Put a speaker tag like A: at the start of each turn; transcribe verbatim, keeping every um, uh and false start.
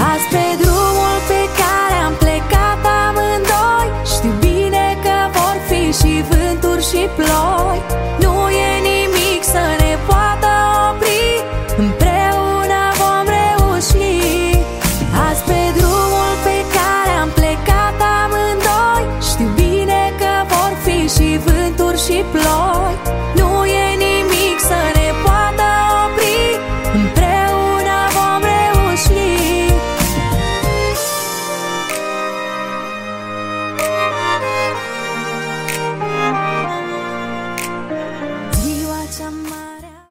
A: Azi pe drumul pe care am plecat amândoi, știu bine că vor fi și vânturi și ploi. Nu e nimic să ne poată opri, împreună vom reuși. Azi pe drumul pe care am plecat amândoi, știu bine că vor fi și vânturi și ploi.